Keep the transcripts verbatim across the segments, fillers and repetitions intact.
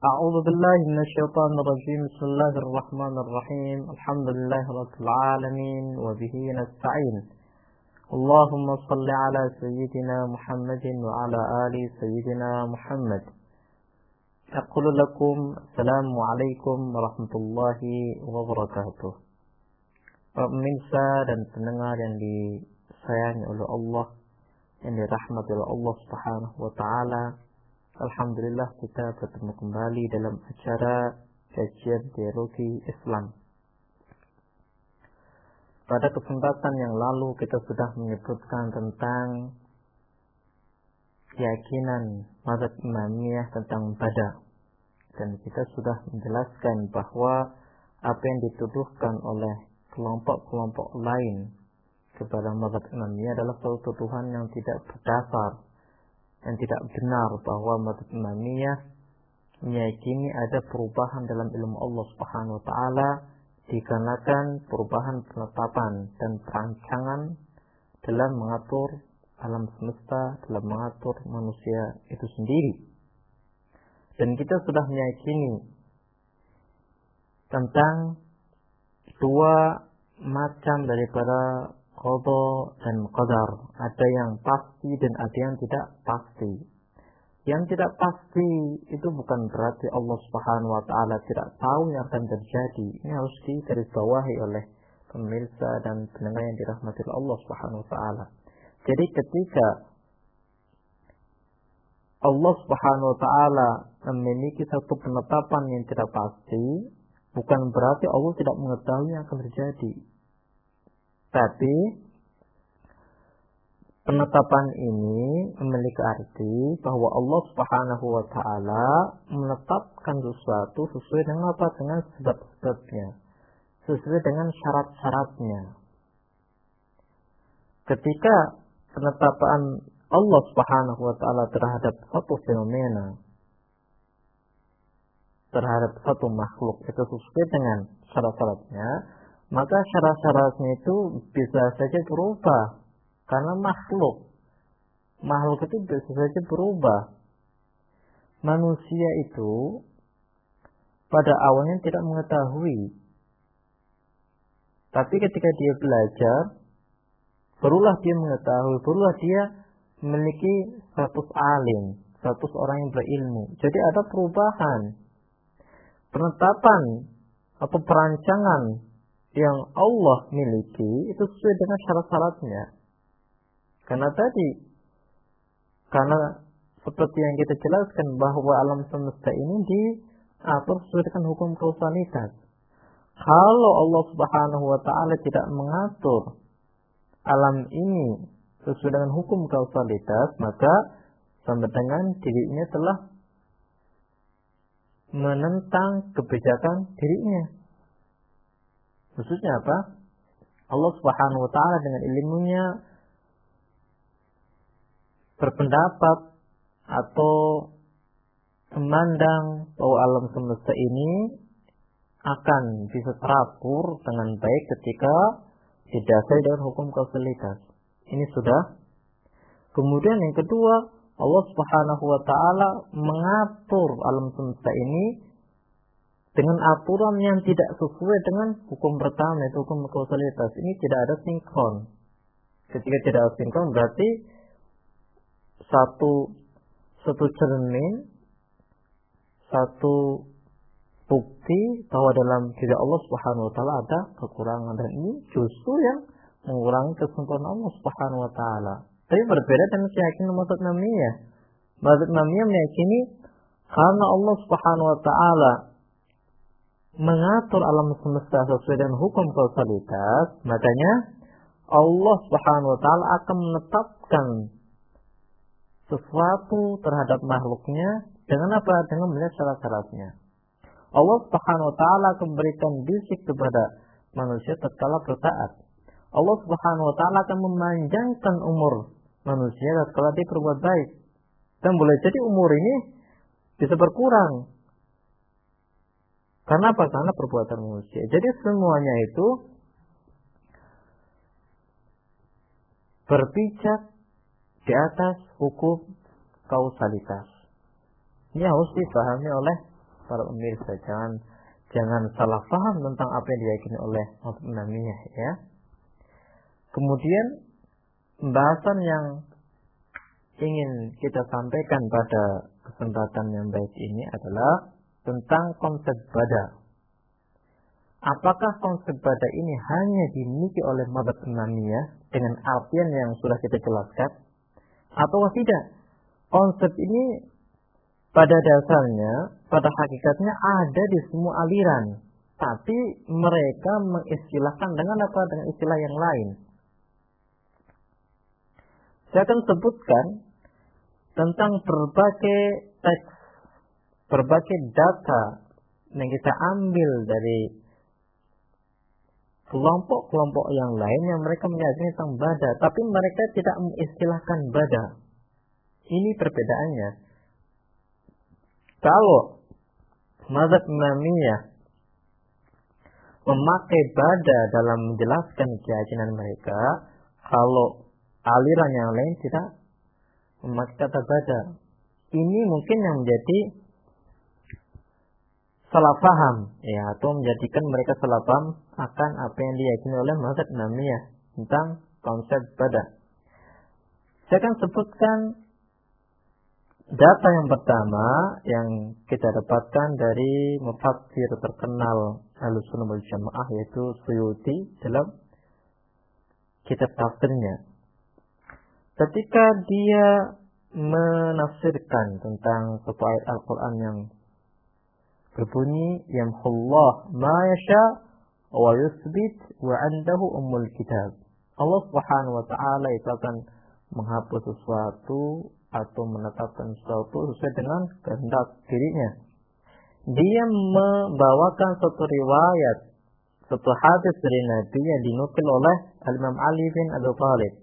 أعوذ بالله من الشيطان الرجيم بسم الله الرحمن الرحيم الحمد لله رب العالمين وبه نستعين اللهم صل على سيدنا محمد وعلى آل سيدنا محمد أقول لكم السلام عليكم ورحمة الله وبركاته. Pemirsa dan pendengar yang disayangi oleh Allah, yang dirahmati oleh Allah Subhanahu wa taala, alhamdulillah kita bertemu kembali dalam acara kajian teologi Islam. Pada kesempatan yang lalu kita sudah menyebutkan tentang keyakinan mazhab Imamiyah tentang bada, dan kita sudah menjelaskan bahwa apa yang dituduhkan oleh kelompok-kelompok lain kepada mazhab Imamiyah adalah suatu tuduhan yang tidak berdasar, yang tidak benar, bahwa mazhab Imamiyah meyakini ada perubahan dalam ilmu Allah Subhanahu wa taala dikarenakan perubahan penetapan dan perancangan dalam mengatur alam semesta, dalam mengatur manusia itu sendiri. Dan kita sudah meyakini tentang dua macam daripada qada dan qadar. Ada yang pasti dan ada yang tidak pasti. Yang tidak pasti itu bukan berarti Allah Subhanahu wa taala tidak tahu yang akan terjadi. Ini harus digarisbawahi oleh pemirsa dan pendengar yang dirahmati Allah Subhanahu wa taala. Jadi ketika Allah Subhanahu wa taala memiliki satu penetapan yang tidak pasti, bukan berarti Allah tidak mengetahui yang akan terjadi. Tapi penetapan ini memiliki arti bahwa Allah Subhanahu wa taala menetapkan sesuatu sesuai dengan apa? Dengan sebab-sebabnya, sesuai dengan syarat-syaratnya. Ketika penetapan Allah Subhanahu wa taala terhadap satu fenomena, terhadap satu makhluk itu sesuai dengan syarat-syaratnya, maka syarat-syaratnya itu bisa saja berubah. Karena makhluk, makhluk itu bisa saja berubah. Manusia itu pada awalnya tidak mengetahui, tapi ketika dia belajar, barulah dia mengetahui, barulah dia memiliki status alim, status orang yang berilmu. Jadi ada perubahan. Penetapan atau perancangan yang Allah miliki itu sesuai dengan syarat-syaratnya. Karena tadi, karena seperti yang kita jelaskan bahwa alam semesta ini diatur sesuai dengan hukum kausalitas. Kalau Allah Subhanahu wa taala tidak mengatur alam ini sesuai dengan hukum kausalitas, maka sama dengan dirinya telah menentang kebijakan dirinya. Maksudnya apa? Allah Subhanahu wa taala dengan ilmunya berpendapat atau memandang bahwa alam semesta ini akan bisa teratur dengan baik ketika didasari dengan hukum kausalitas. Ini sudah. Kemudian yang kedua, Allah Subhanahu wa taala mengatur alam semesta ini dengan aturan yang tidak sesuai dengan hukum pertama, yaitu hukum kausalitas. Ini tidak ada sinkron. Ketika tidak ada sinkron berarti satu satu cermin, satu bukti bahwa dalam diri Allah Subhanahu wa taala ada kekurangan, dan ini justru yang mengurangi kesempurnaan Allah Subhanahu wa taala. Tapi berbeda dengan keyakinan mazhab Imamiyah. Mazhab Imamiyah meyakini karena Allah Subhanahu wa taala mengatur alam semesta sesuai dengan hukum kausalitas, makanya Allah Subhanahu wa taala akan menetapkan sesuatu terhadap makhluknya dengan apa? Dengan melihat syarat-syaratnya. Allah Subhanahu wa taala akan memberikan bisik kepada manusia tatkala bertaat. Allah Subhanahu wa taala akan memanjangkan umur manusia tatkala dia berbuat baik. Dan boleh jadi umur ini bisa berkurang. Karena apa? Karena perbuatan manusia. Jadi semuanya itu berpijak di atas hukum kausalitas. Ini harus dipahami oleh para pemirsa, jangan jangan salah paham tentang apa yang diyakini oleh mazhab Imamiyah ya. Kemudian pembahasan yang ingin kita sampaikan pada kesempatan yang baik ini adalah tentang konsep bada. Apakah konsep bada ini hanya dimiliki oleh mazhab Imamiyah dengan artian yang sudah kita jelaskan, atau tidak? Konsep ini pada dasarnya, pada hakikatnya ada di semua aliran, tapi mereka mengistilahkan dengan apa? Dengan istilah yang lain. Saya akan sebutkan tentang berbagai teks, berbagai data yang kita ambil dari kelompok-kelompok yang lain yang mereka meyakini tentang bada, tapi mereka tidak mengistilahkan bada. Ini perbedaannya. Kalau mazhab Imamiyah memakai bada dalam menjelaskan keyakinan mereka, kalau aliran yang lain tidak memakai kata bada. Ini mungkin yang menjadi salah paham, ya, atau menjadikan mereka salah paham akan apa yang diyakini oleh mazhab Imamiyah tentang konsep bada. Saya akan sebutkan data yang pertama yang kita dapatkan dari mufassir terkenal Ahlussunnah wal Jamaah, yaitu Suyuti dalam kitab tafsirnya. Ketika dia menafsirkan tentang satu ayat Al-Quran yang berbunyi yamhullah ma yasha wa yusbit wa andahu ummul kitab. Allah Subhanahu wa taala itu akan menghapus sesuatu atau menetapkan sesuatu sesuai dengan kehendak dirinya. Dia membawakan satu riwayat, satu hadis dari Nabi yang dinukil oleh Imam Ali bin Abi Thalib.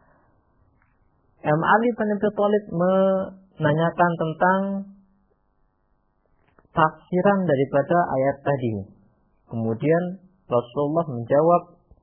Imam Ali bin Abi Thalib menanyakan tentang tafsiran daripada ayat tadi. Kemudian Rasulullah menjawab,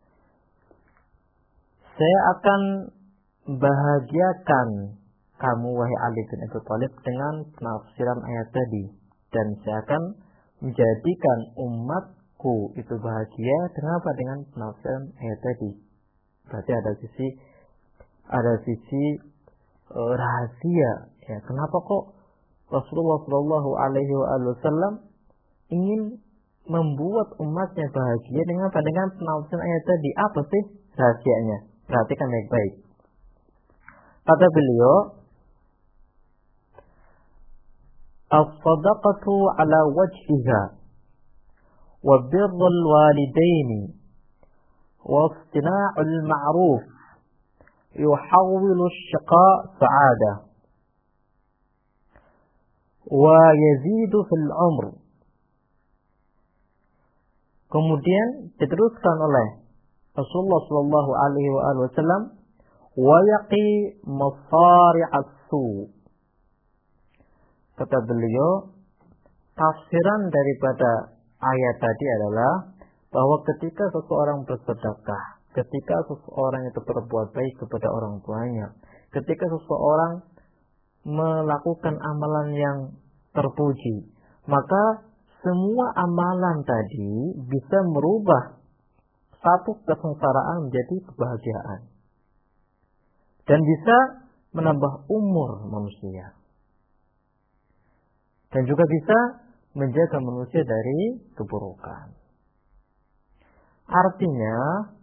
saya akan bahagiakan kamu wahai Ali bin Abi Thalib dengan penafsiran ayat tadi, dan saya akan menjadikan umatku itu bahagia dengan apa? Dengan penafsiran ayat tadi. Berarti ada sisi ada sisi uh, rahasia ya. Kenapa kok Rasulullah Shallallahu Alaihi Wasallam ingin membuat umatnya bahagia dengan apa? Dengan penafsiran ayat tadi. Apa sih rahasianya? Perhatikan baik-baik. Kata beliau, as-sadaqatu ala wajhiha wa birrul walidaini wa istina'ul ma'ruf yuhawwilu asy-syaqa sa'adah wa yazidu fil umr. Kemudian diteruskan oleh Rasulullah sallallahu alaihi wasallam, wa yaqi masari'as su. Kata beliau, tafsiran daripada ayat tadi adalah bahwa ketika seseorang bersedekah, ketika seseorang itu berbuat baik kepada orang tuanya, ketika seseorang melakukan amalan yang terpuji, maka semua amalan tadi bisa merubah satu kesengsaraan menjadi kebahagiaan dan bisa menambah umur manusia dan juga bisa menjaga manusia dari keburukan. Artinya,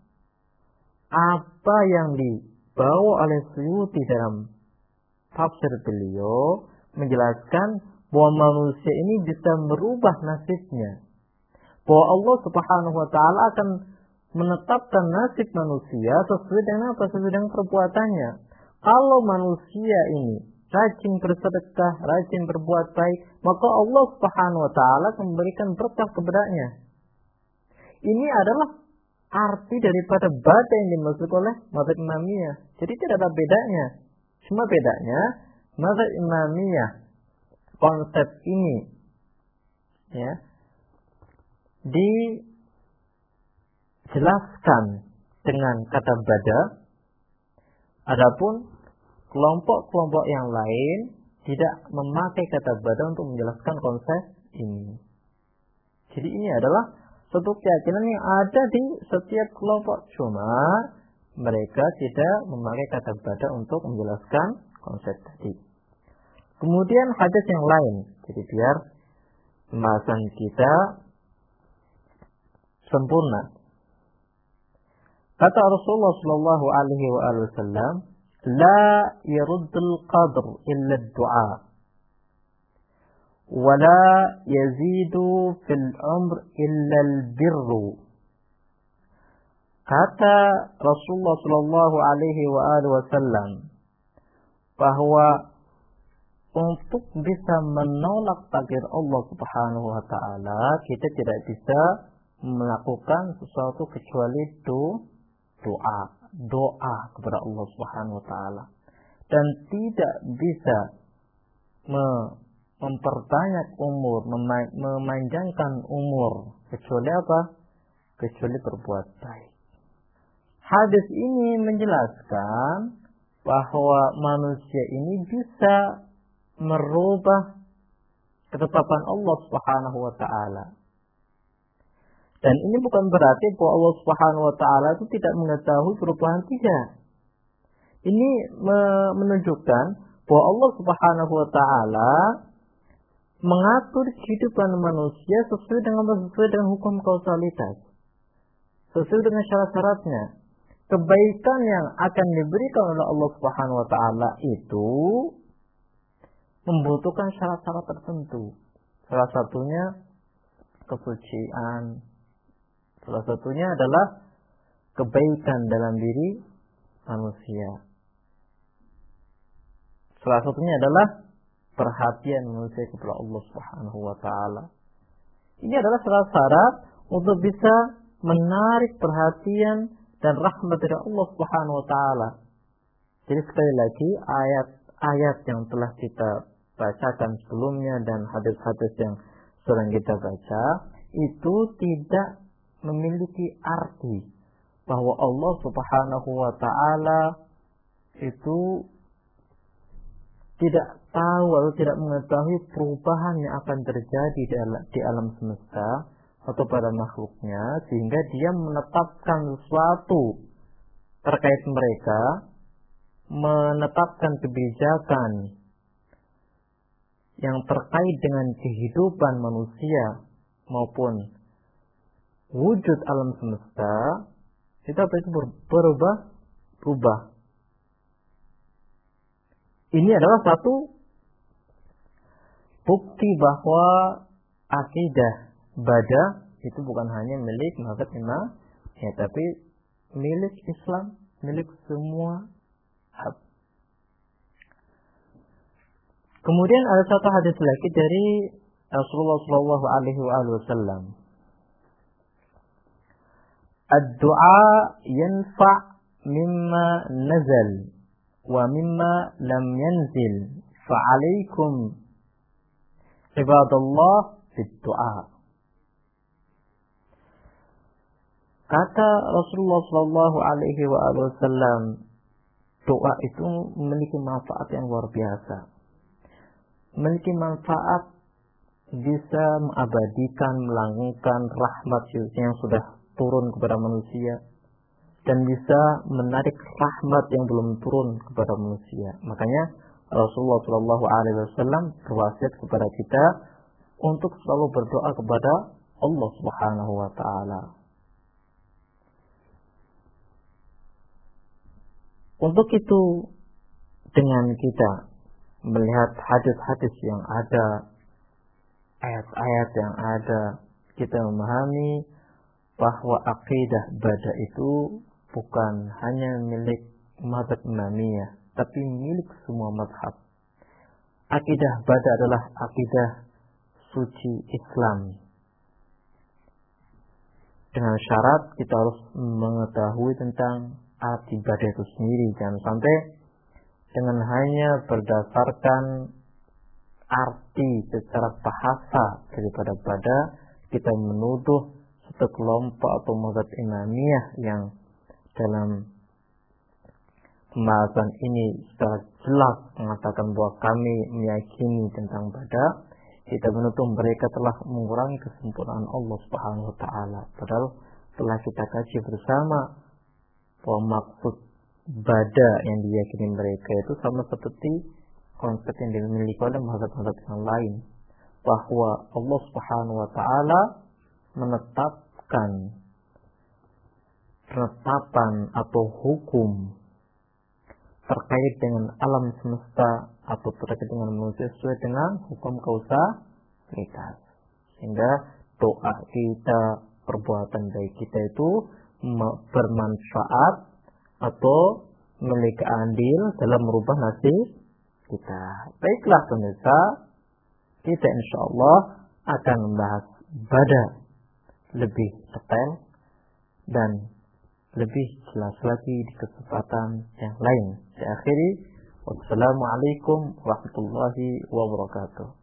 apa yang dibawa oleh Suyuti dalam tafsir beliau menjelaskan bahwa manusia ini bisa merubah nasibnya, bahwa Allah Subhanahu wa taala akan menetapkan nasib manusia sesuai dengan apa? Sesuai dengan perbuatannya. Kalau manusia ini rajin bersedekah, rajin berbuat baik, maka Allah Subhanahu wa taala akan memberikan berkah kepadanya. Ini adalah arti daripada bada yang dimaksud oleh mazhab Imamiyah. Jadi tidak ada bedanya. Cuma bedanya mazhab Imamiyah konsep ini ya dijelaskan dengan kata bada. Adapun kelompok-kelompok yang lain tidak memakai kata bada untuk menjelaskan konsep ini. Jadi ini adalah satu keyakinan yang ada di setiap kelompok, cuma mereka tidak memakai kata bada untuk menjelaskan konsep tadi. Kemudian hadis yang lain, jadi biar pembahasan kita sempurna. Kata Rasulullah Shallallahu Alaihi Wasallam, "La yaruddul qadr illa du'a, wa la yazidu fil umr illa al birru." Kata Rasulullah Shallallahu Alaihi Wasallam bahwa untuk bisa menolak takdir Allah Subhanahu Wa Taala, kita tidak bisa melakukan sesuatu kecuali do, doa, doa kepada Allah Subhanahu Wa Taala, dan tidak bisa me, memperbanyak umur, mema- memanjangkan umur kecuali apa? Kecuali berbuat baik. Hadis ini menjelaskan bahwa manusia ini bisa merubah ketetapan Allah Subhanahu Wa Taala. Dan ini bukan berarti bahwa Allah Subhanahu Wa Taala itu tidak mengetahui perubahan, tidak. Ini me- menunjukkan bahwa Allah Subhanahu Wa Taala mengatur kehidupan manusia sesuai dengan sesuai dengan hukum kausalitas, sesuai dengan syarat-syaratnya. Kebaikan yang akan diberikan oleh Allah Subhanahu Wa Taala itu membutuhkan syarat-syarat tertentu. Salah satunya kesucian. Salah satunya adalah kebaikan dalam diri manusia. Salah satunya adalah perhatian manusia kepada Allah Subhanahu Wa Taala. Ini adalah syarat-syarat untuk bisa menarik perhatian dan rahmat dari Allah Subhanahu Wa Taala. Jadi sekali lagi ayat-ayat yang telah kita bacakan sebelumnya dan hadis-hadis yang sering kita baca itu tidak memiliki arti bahwa Allah Subhanahu Wa Taala itu tidak tahu atau tidak mengetahui perubahan yang akan terjadi di alam, di alam semesta atau pada makhluknya, sehingga dia menetapkan sesuatu terkait mereka, menetapkan kebijakan yang terkait dengan kehidupan manusia maupun wujud alam semesta, itu apa itu berubah, berubah. Ini adalah satu bukti bahwa akidah bada itu bukan hanya milik mazhab Imam, ya, tapi milik Islam, milik semua hab. Kemudian ada satu hadis lagi dari Rasulullah Shallallahu Alaihi Wasallam. Ad-du'a yanfa' mimma nazal wa mimma lam yanzil, fa'alaikum ibadallah bid-du'a. Kata Rasulullah Shallallahu Alaihi Wasallam, doa itu memiliki manfaat yang luar biasa. Memiliki manfaat bisa mengabadikan, melanggengkan rahmat yang sudah turun kepada manusia, dan bisa menarik rahmat yang belum turun kepada manusia. Makanya Rasulullah Shallallahu Alaihi Wasallam berwasiat kepada kita untuk selalu berdoa kepada Allah Subhanahu Wa Taala. Untuk itu, dengan kita melihat hadis-hadis yang ada, ayat-ayat yang ada, kita memahami bahwa akidah bada itu bukan hanya milik mazhab Imamiyah, tapi milik semua mazhab. Akidah bada adalah akidah suci Islam. Dengan syarat kita harus mengetahui tentang arti bada itu sendiri. Jangan sampai dengan hanya berdasarkan arti secara bahasa daripada bada, kita menuduh satu kelompok atau mazhab Imamiyah yang dalam pembahasan ini secara jelas mengatakan bahwa kami meyakini tentang bada, kita menuduh mereka telah mengurangi kesempurnaan Allah Subhanahu wa taala. Padahal telah kita kaji bersama bahwa maksud bada yang diyakini mereka itu sama seperti konsep yang dimiliki oleh mazhab-mazhab yang lain, bahwa Allah Subhanahu wa taala menetapkan penetapan atau hukum terkait dengan alam semesta atau terkait dengan manusia sesuai dengan hukum kausalitas, sehingga doa kita, perbuatan baik kita itu bermanfaat atau memiliki andil dalam merubah nasib kita. Baiklah pemirsa, kita insya Allah akan membahas bada lebih detail dan lebih jelas lagi di kesempatan yang lain. Saya akhiri, wassalamualaikum warahmatullahi wabarakatuh.